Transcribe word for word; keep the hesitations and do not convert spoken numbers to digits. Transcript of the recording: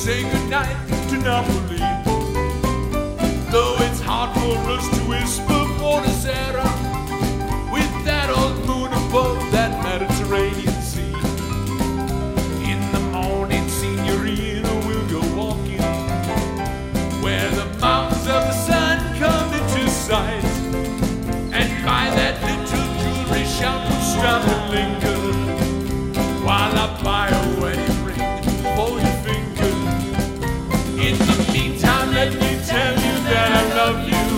say goodnight to Napoli. Though it's hard for us to whisper Buonasera with that old moon above that Mediterranean Sea. In the morning, Signorina, we'll go walking where the mountains of the sun come into sight, and buy that little jewelry shop with Stradivari.